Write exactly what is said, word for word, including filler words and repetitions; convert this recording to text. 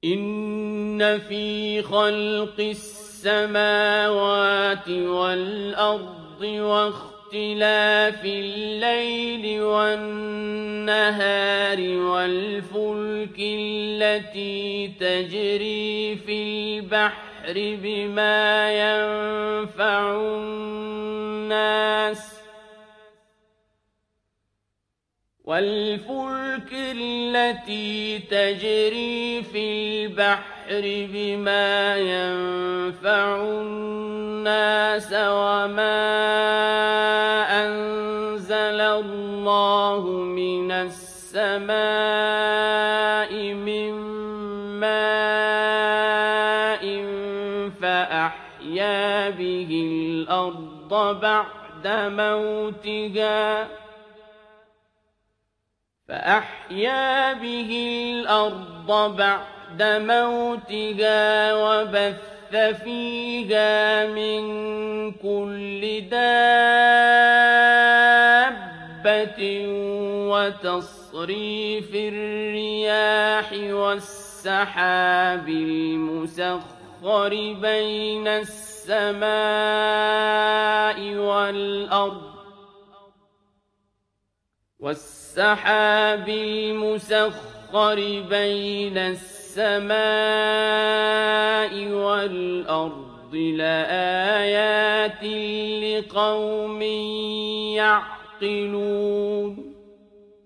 إِنَّ فِي خَلْقِ السَّمَاوَاتِ وَالْأَرْضِ وَاخْتِلَافِ اللَّيْلِ وَالنَّهَارِ وَالْفُلْكِ الَّتِي تَجْرِي فِي الْبَحْرِ بِمَا يَنفَعُ النَّاسَ والفلك التي تجري في البحر بما ينفع الناس وما أنزل الله من السماء من ماء فأحيا به الأرض بعد موتها فأحيا به الأرض بعد موتها وبث فيها من كل دابة وتصريف الرياح والسحاب المسخر بين السماء والأرض والسحاب المسخر بين السماء والأرض لآيات لقوم يعقلون